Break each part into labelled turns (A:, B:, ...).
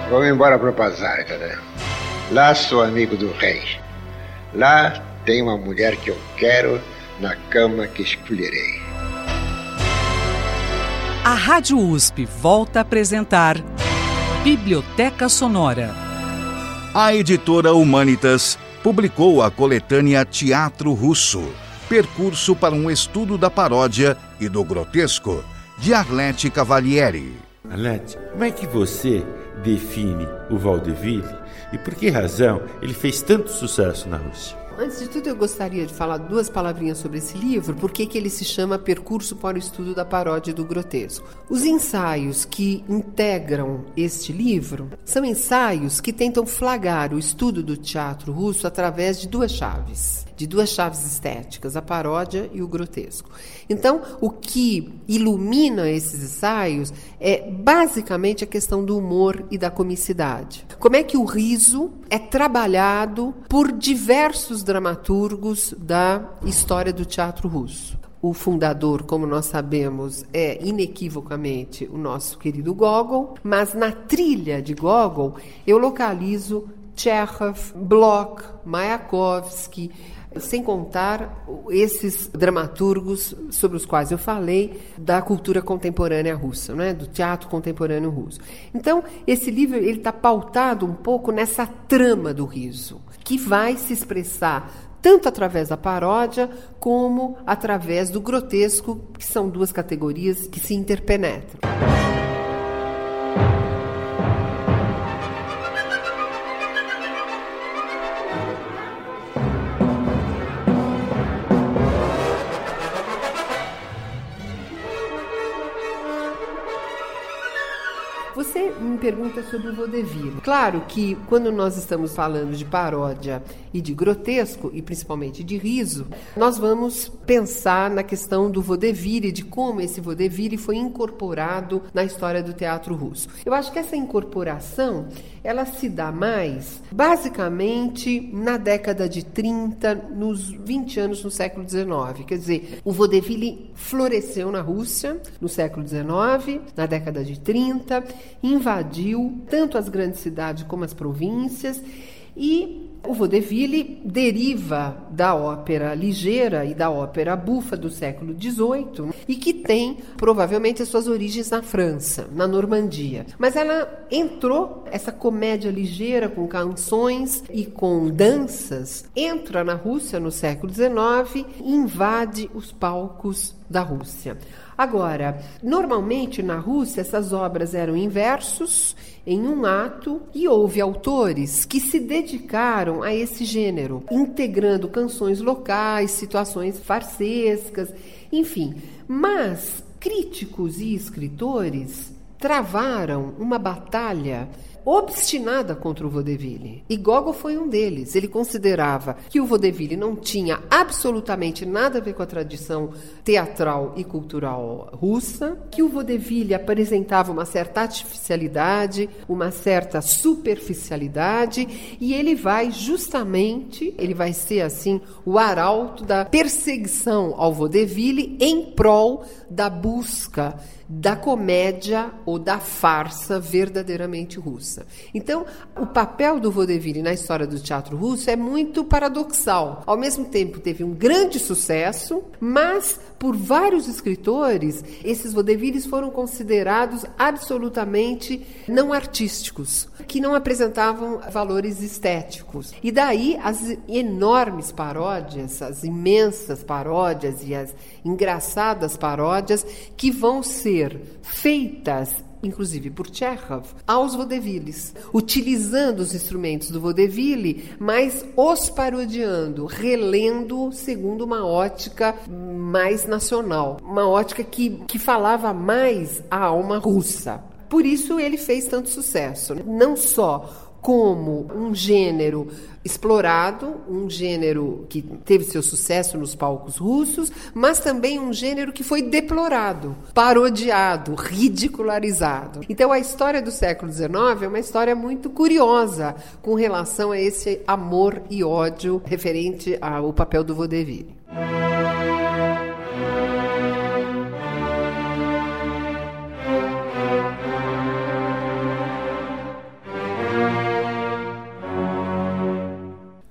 A: Vamos embora para o Pazarga, né? Lá sou amigo do rei. Lá tem uma mulher que eu quero na cama que escolherei.
B: A Rádio USP volta a apresentar Biblioteca Sonora.
C: A editora Humanitas publicou a coletânea Teatro Russo, Percurso para um Estudo da Paródia e do Grotesco, de Arlete Cavalieri.
D: Arlete, como é que você define o vaudeville e por que razão ele fez tanto sucesso na Rússia?
E: Antes de tudo, eu gostaria de falar duas palavrinhas sobre esse livro, porque que ele se chama Percurso para o Estudo da Paródia e do Grotesco. Os ensaios que integram este livro são ensaios que tentam flagrar o estudo do teatro russo através de duas chaves estéticas, a paródia e o grotesco. Então, o que ilumina esses ensaios é basicamente a questão do humor e da comicidade. Como é que o riso é trabalhado por diversos dramaturgos da história do teatro russo. O fundador, como nós sabemos, é inequivocamente o nosso querido Gogol, mas na trilha de Gogol eu localizo Tchekhov, Blok, Mayakovsky, sem contar esses dramaturgos sobre os quais eu falei da cultura contemporânea russa, né? Do teatro contemporâneo russo. Então, esse livro ele está pautado um pouco nessa trama do riso, que vai se expressar tanto através da paródia como através do grotesco, que são duas categorias que se interpenetram. Você me pergunta sobre o vaudeville. Claro que quando nós estamos falando de paródia e de grotesco, e principalmente de riso, nós vamos pensar na questão do vaudeville, de como esse vaudeville foi incorporado na história do teatro russo. Eu acho que essa incorporação, ela se dá mais, basicamente, na década de 30, nos 20 anos no século XIX. Quer dizer, o vaudeville floresceu na Rússia no século XIX, na década de 30, invadiu tanto as grandes cidades como as províncias, e o vaudeville deriva da ópera ligeira e da ópera bufa do século XVIII e que tem provavelmente as suas origens na França, na Normandia. Mas ela entrou, essa comédia ligeira com canções e com danças, entra na Rússia no século XIX e invade os palcos da Rússia. Agora, normalmente na Rússia essas obras eram em versos, em um ato, e houve autores que se dedicaram a esse gênero, integrando canções locais, situações farsescas, enfim. Mas críticos e escritores travaram uma batalha obstinada contra o vaudeville. E Gogol foi um deles. Ele considerava que o vaudeville não tinha absolutamente nada a ver com a tradição teatral e cultural russa, que o vaudeville apresentava uma certa artificialidade, uma certa superficialidade, e ele vai ser assim o arauto da perseguição ao vaudeville em prol da busca da comédia ou da farsa verdadeiramente russa. Então, o papel do vaudeville na história do teatro russo é muito paradoxal. Ao mesmo tempo, teve um grande sucesso, mas por vários escritores, esses vaudevilles foram considerados absolutamente não artísticos, que não apresentavam valores estéticos. E daí as enormes paródias, as imensas paródias e as engraçadas paródias que vão ser feitas, inclusive por Tchekhov, aos vaudevilles, utilizando os instrumentos do vaudeville, mas os parodiando, relendo segundo uma ótica mais nacional, uma ótica que falava mais à alma russa. Por isso ele fez tanto sucesso, não só como um gênero explorado, um gênero que teve seu sucesso nos palcos russos, mas também um gênero que foi deplorado, parodiado, ridicularizado. Então, a história do século XIX é uma história muito curiosa com relação a esse amor e ódio referente ao papel do vaudeville.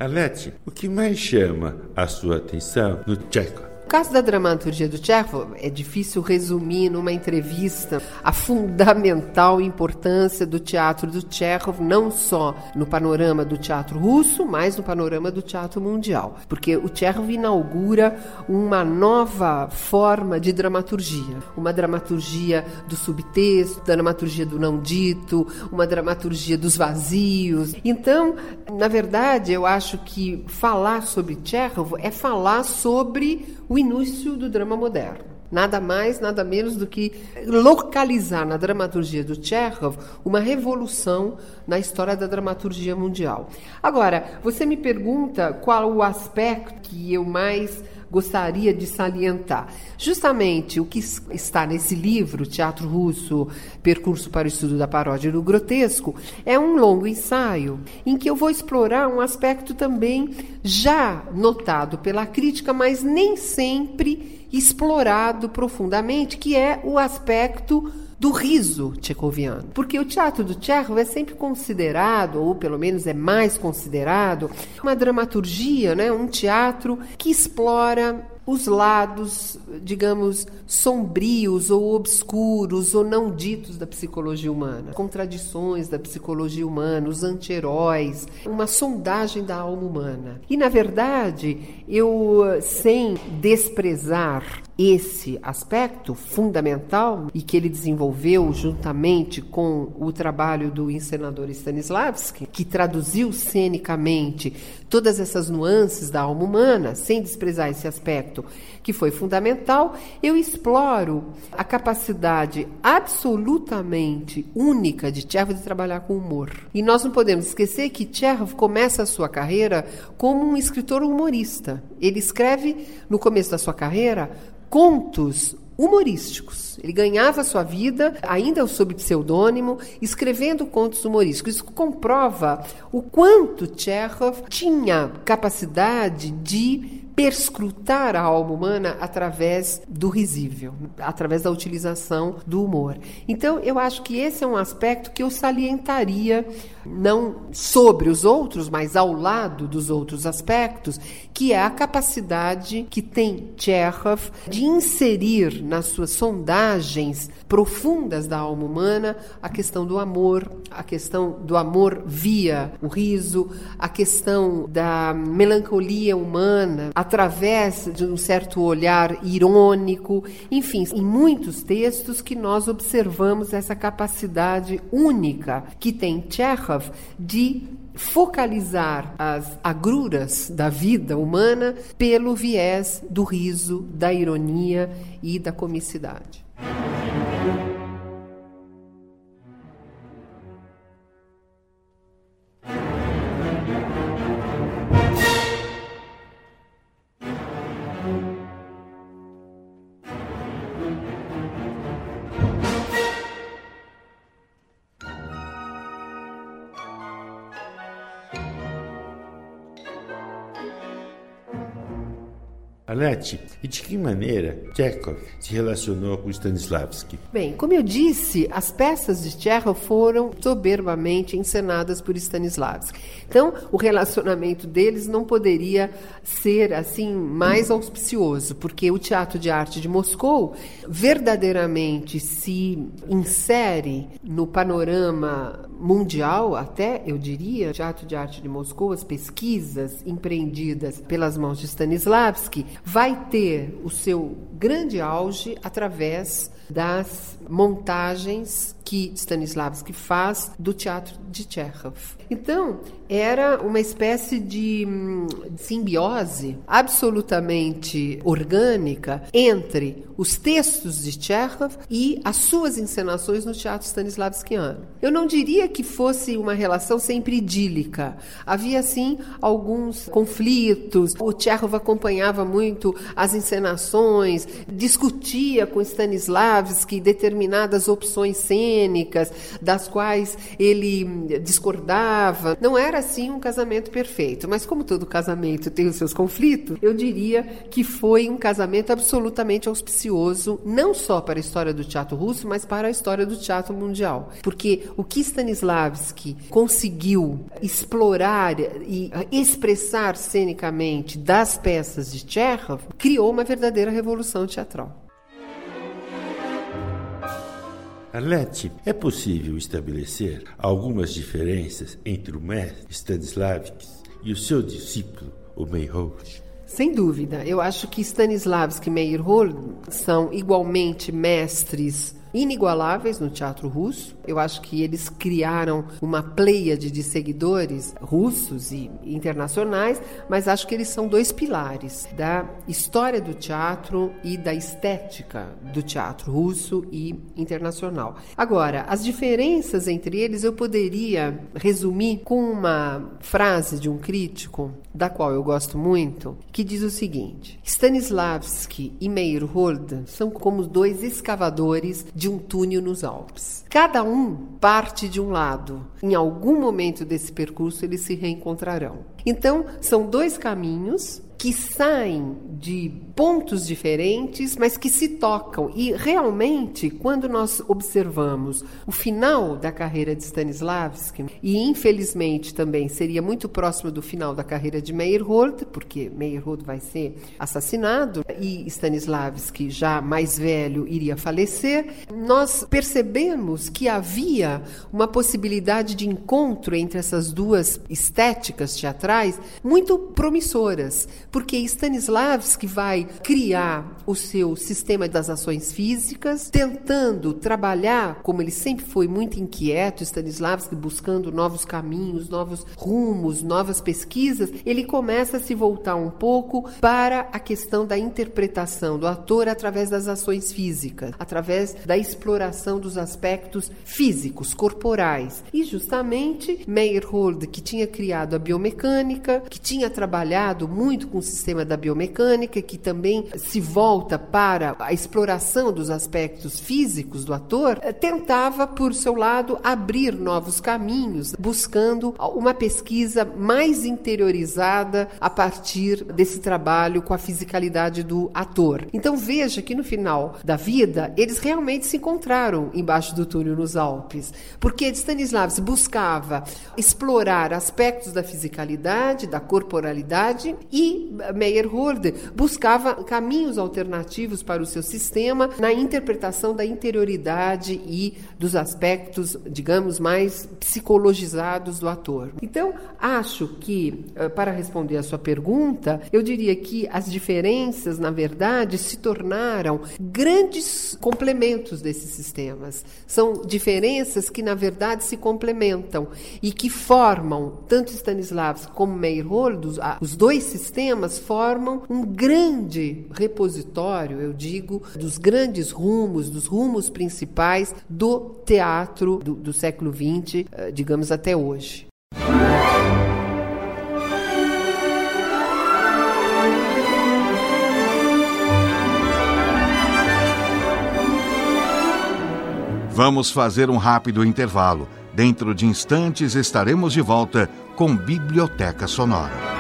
D: Arlete, o que mais chama a sua atenção no Tchekhov?
E: No caso da dramaturgia do Tchekhov, é difícil resumir numa entrevista a fundamental importância do teatro do Tchekhov, não só no panorama do teatro russo, mas no panorama do teatro mundial. Porque o Tchekhov inaugura uma nova forma de dramaturgia. Uma dramaturgia do subtexto, da dramaturgia do não dito, uma dramaturgia dos vazios. Então, na verdade, eu acho que falar sobre Tchekhov é falar sobre o início do drama moderno. Nada mais, nada menos do que localizar na dramaturgia do Tchekhov uma revolução na história da dramaturgia mundial. Agora, você me pergunta qual o aspecto que eu mais gostaria de salientar. Justamente o que está nesse livro, Teatro Russo, Percurso para o Estudo da Paródia e do Grotesco, é um longo ensaio em que eu vou explorar um aspecto também já notado pela crítica, mas nem sempre explorado profundamente, que é o aspecto do riso tchecoviano. Porque o teatro do Tchekhov é sempre considerado, ou pelo menos é mais considerado, uma dramaturgia, né? Um teatro que explora os lados, digamos, sombrios ou obscuros ou não ditos da psicologia humana, contradições da psicologia humana, os anti-heróis, uma sondagem da alma humana. E, na verdade, eu, sem desprezar esse aspecto fundamental e que ele desenvolveu juntamente com o trabalho do encenador Stanislavski, que traduziu cenicamente todas essas nuances da alma humana, sem desprezar esse aspecto que foi fundamental, eu exploro a capacidade absolutamente única de Tchekhov de trabalhar com humor. E nós não podemos esquecer que Tchekhov começa a sua carreira como um escritor humorista. Ele escreve, no começo da sua carreira, contos humorísticos. Ele ganhava sua vida, ainda sob pseudônimo, escrevendo contos humorísticos. Isso comprova o quanto Tchekhov tinha capacidade de perscrutar a alma humana através do risível, através da utilização do humor. Então, eu acho que esse é um aspecto que eu salientaria, não sobre os outros, mas ao lado dos outros aspectos, que é a capacidade que tem Tchekhov de inserir nas suas sondagens profundas da alma humana a questão do amor via o riso, a questão da melancolia humana, através de um certo olhar irônico, enfim, em muitos textos que nós observamos essa capacidade única que tem Tchekhov de focalizar as agruras da vida humana pelo viés do riso, da ironia e da comicidade.
D: Arlete, e de que maneira Tchekhov se relacionou com Stanislavski?
E: Bem, como eu disse, as peças de Tchekhov foram soberbamente encenadas por Stanislavski. Então, o relacionamento deles não poderia ser assim mais auspicioso, porque o Teatro de Arte de Moscou verdadeiramente se insere no panorama mundial, até, eu diria, o Teatro de Arte de Moscou, as pesquisas empreendidas pelas mãos de Stanislavski, vai ter o seu grande auge através das montagens que Stanislavski faz do teatro de Tchekhov. Então, era uma espécie de simbiose absolutamente orgânica entre os textos de Tchekhov e as suas encenações no teatro stanislavskiano. Eu não diria que fosse uma relação sempre idílica. Havia, sim, alguns conflitos. O Tchekhov acompanhava muito as encenações, discutia com Stanislavski determinadas opções cênicas, cênicas, das quais ele discordava. Não era, assim, um casamento perfeito, mas como todo casamento tem os seus conflitos, eu diria que foi um casamento absolutamente auspicioso, não só para a história do teatro russo, mas para a história do teatro mundial. Porque o que Stanislavski conseguiu explorar e expressar cenicamente das peças de Tchekhov criou uma verdadeira revolução teatral.
D: Arlete, é possível estabelecer algumas diferenças entre o mestre Stanislavski e o seu discípulo, o Meyerhold?
E: Sem dúvida. Eu acho que Stanislavski e Meyerhold são igualmente mestres inigualáveis no teatro russo. Eu acho que eles criaram uma pleiade de seguidores russos e internacionais, mas acho que eles são dois pilares da história do teatro e da estética do teatro russo e internacional. Agora, as diferenças entre eles eu poderia resumir com uma frase de um crítico, da qual eu gosto muito, que diz o seguinte: Stanislavski e Meyerhold são como dois escavadores de um túnel nos Alpes. Cada um parte de um lado. Em algum momento desse percurso eles se reencontrarão. Então, são dois caminhos que saem de pontos diferentes, mas que se tocam. E, realmente, quando nós observamos o final da carreira de Stanislavski, e, infelizmente, também seria muito próximo do final da carreira de Meyerhold, porque Meyerhold vai ser assassinado e Stanislavski, já mais velho, iria falecer, nós percebemos que havia uma possibilidade de encontro entre essas duas estéticas teatrais muito promissoras, porque Stanislavski vai criar o seu sistema das ações físicas, tentando trabalhar, como ele sempre foi muito inquieto, Stanislavski buscando novos caminhos, novos rumos, novas pesquisas, ele começa a se voltar um pouco para a questão da interpretação do ator através das ações físicas, através da exploração dos aspectos físicos, corporais. E justamente Meyerhold, que tinha criado a biomecânica, que tinha trabalhado muito com o sistema da biomecânica, que também se volta para a exploração dos aspectos físicos do ator, tentava, por seu lado, abrir novos caminhos, buscando uma pesquisa mais interiorizada a partir desse trabalho com a fisicalidade do ator. Então veja que no final da vida, eles realmente se encontraram embaixo do túnel nos Alpes, porque Stanislavski buscava explorar aspectos da fisicalidade, da corporalidade, e Meyerhold buscava caminhos alternativos para o seu sistema na interpretação da interioridade e dos aspectos, digamos, mais psicologizados do ator. Então, acho que, para responder a sua pergunta, eu diria que as diferenças, na verdade, se tornaram grandes complementos desses sistemas. São diferenças que, na verdade, se complementam e que formam, tanto Stanislavski como Meyerhold, os dois sistemas formam um grande repositório, eu digo, dos grandes rumos, dos rumos principais do teatro do século XX, digamos, até hoje.
C: Vamos fazer um rápido intervalo. Dentro de instantes estaremos de volta com Biblioteca Sonora.